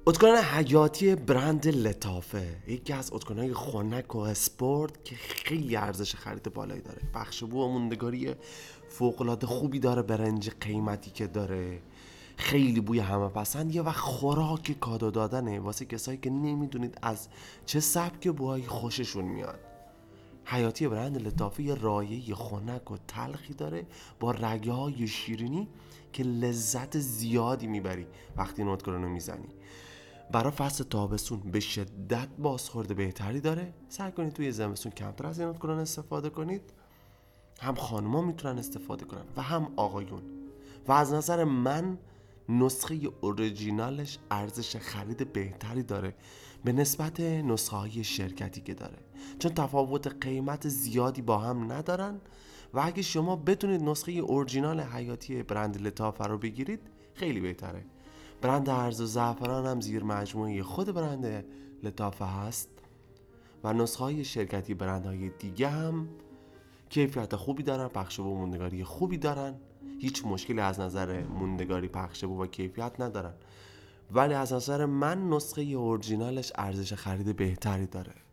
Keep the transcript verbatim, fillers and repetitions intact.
اتکلون حیاتی برند لطافه یکی از اتکلون‌های خنک و اسپورت که خیلی ارزش خرید بالایی داره. بخش بو و موندگاری فوق‌العاده خوبی داره، برنج قیمتی که داره، خیلی بوی همه پسندیه و خوراک کادو دادنه واسه کسایی که نمیدونید از چه سبک بوهایی خوششون میاد. حیاتی برند لطافه یه رایحه خنک و تلخی داره با رگه‌های شیرینی که لذت زیادی میبری وقتی این اتکلون رو میزنی. برای فصل تابستون به شدت بازخورد بهتری داره. سعی کنید توی زمستون کمتر از این اتکلون استفاده کنید. هم خانوما میتونن استفاده کنن و هم آقایون. و از نظر من نسخه اوریجینالش ارزش خرید بهتری داره به نسبت نسخه های شرکتی که داره، چون تفاوت قیمت زیادی با هم ندارن و اگه شما بتونید نسخه اورجینال حیاتی برند لطافه رو بگیرید خیلی بهتره. برند ارز و زعفران هم زیر مجموعه خود برند لطافه هست و نسخه های شرکتی برندهای دیگه هم کیفیت خوبی دارن، پخش و موندگاری خوبی دارن، هیچ مشکلی از نظر موندگاری، پخش و کیفیت ندارن، ولی از نظر من نسخه اورجینالش ارزش خرید بهتری داره.